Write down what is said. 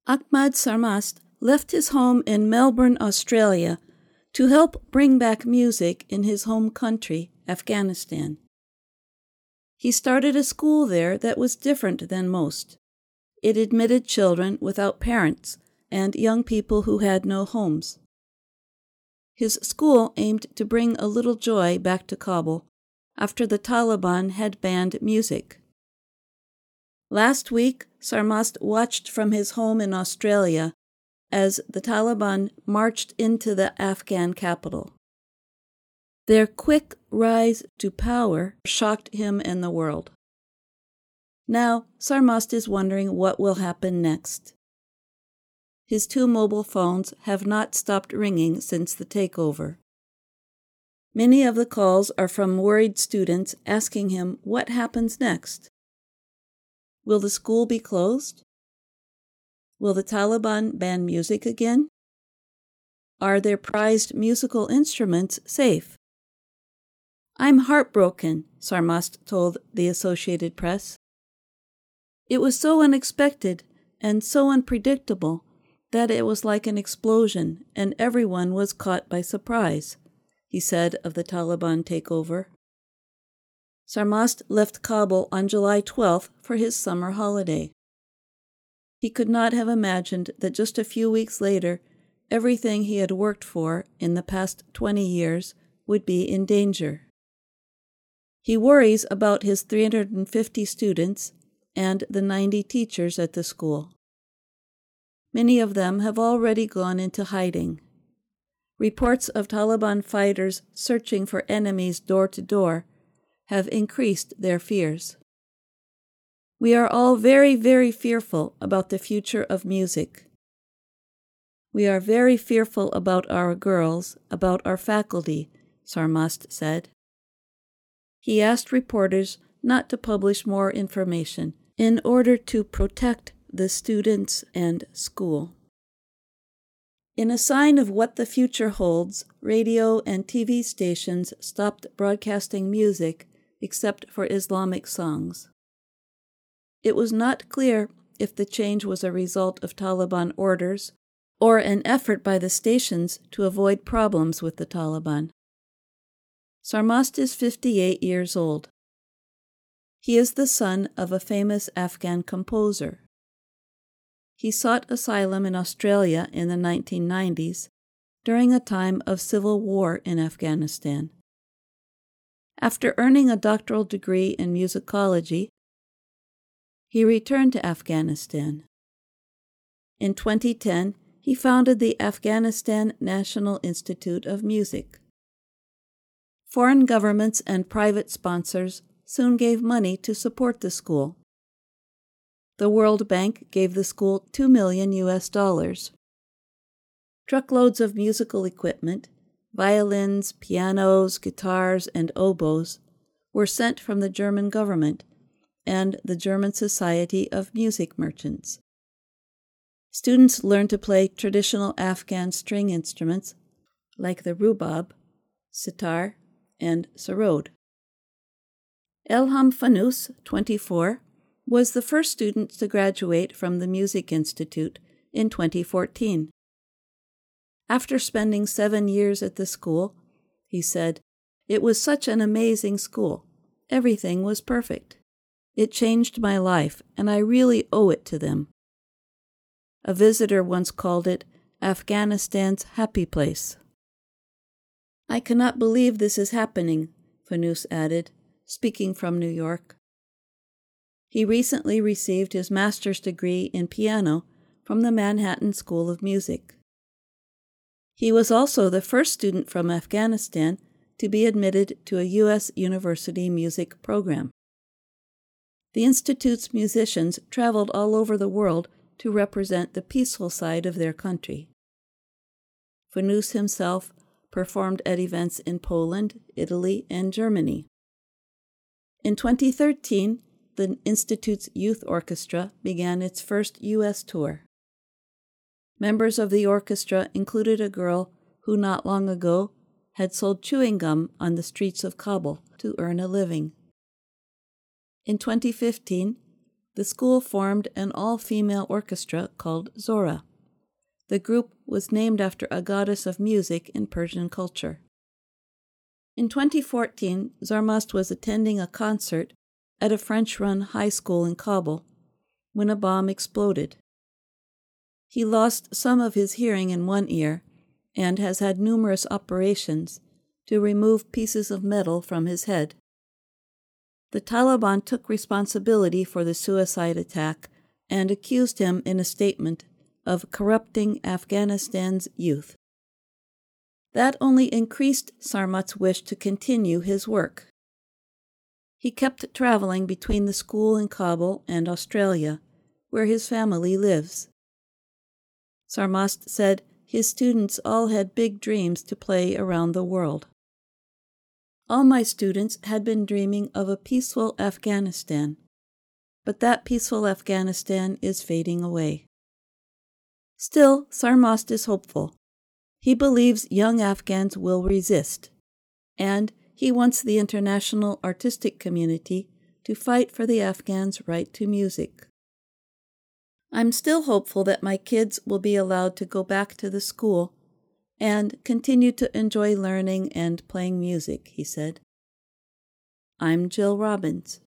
Ahmad Sarmast left his home in Melbourne, Australia, to help bring back music in his home country, Afghanistan. He started a school there that was different than most. It admitted children without parents and young people who had no homes. His school aimed to bring a little joy back to Kabul after the Taliban had banned music. Last week, Sarmast watched from his home in Australia as the Taliban marched into the Afghan capital. Their quick rise to power shocked him and the world. Now, Sarmast is wondering what will happen next. His 2 mobile phones have not stopped ringing since the takeover. Many of the calls are from worried students asking him what happens next. Will the school be closed? Will the Taliban ban music again? Are their prized musical instruments safe? "I'm heartbroken," Sarmast told the Associated Press. "It was so unexpected and so unpredictable that it was like an explosion and everyone was caught by surprise," he said of the Taliban takeover. Sarmast left Kabul on July 12th for his summer holiday. He could not have imagined that just a few weeks later, everything he had worked for in the past 20 years would be in danger. He worries about his 350 students and the 90 teachers at the school. Many of them have already gone into hiding. Reports of Taliban fighters searching for enemies door to door have increased their fears. "We are all very, very fearful about the future of music. We are very fearful about our girls, about our faculty," Sarmast said. He asked reporters not to publish more information in order to protect the students and school. In a sign of what the future holds, radio and TV stations stopped broadcasting music except for Islamic songs. It was not clear if the change was a result of Taliban orders or an effort by the stations to avoid problems with the Taliban. Sarmast is 58 years old. He is the son of a famous Afghan composer. He sought asylum in Australia in the 1990s during a time of civil war in Afghanistan. After earning a doctoral degree in musicology, he returned to Afghanistan. In 2010, he founded the Afghanistan National Institute of Music. Foreign governments and private sponsors soon gave money to support the school. The World Bank gave the school $2 million. Truckloads of musical equipment, violins, pianos, guitars, and oboes, were sent from the German government and the German Society of Music Merchants. Students learned to play traditional Afghan string instruments like the rubab, sitar, and sarod. Elham Fanous, 24, was the first student to graduate from the Music Institute in 2014. After spending 7 years at the school, he said, "It was such an amazing school. Everything was perfect. It changed my life, and I really owe it to them." A visitor once called it Afghanistan's happy place. "I cannot believe this is happening," Fanous added, speaking from New York. He recently received his master's degree in piano from the Manhattan School of Music. He was also the first student from Afghanistan to be admitted to a U.S. university music program. The Institute's musicians traveled all over the world to represent the peaceful side of their country. Fanous himself performed at events in Poland, Italy, and Germany. In 2013, the Institute's youth orchestra began its first U.S. tour. Members of the orchestra included a girl who not long ago had sold chewing gum on the streets of Kabul to earn a living. In 2015, the school formed an all-female orchestra called Zora. The group was named after a goddess of music in Persian culture. In 2014, Zarmast was attending a concert at a French-run high school in Kabul when a bomb exploded. He lost some of his hearing in one ear and has had numerous operations to remove pieces of metal from his head. The Taliban took responsibility for the suicide attack and accused him in a statement of corrupting Afghanistan's youth. That only increased Sarmat's wish to continue his work. He kept traveling between the school in Kabul and Australia, where his family lives. Sarmast said his students all had big dreams to play around the world. All my students had been dreaming of a peaceful Afghanistan, but that peaceful Afghanistan is fading away. Still, Sarmast is hopeful. He believes young Afghans will resist, and he wants the international artistic community to fight for the Afghans' right to music. I'm still hopeful that my kids will be allowed to go back to the school and continue to enjoy learning and playing music, he said. I'm Jill Robbins.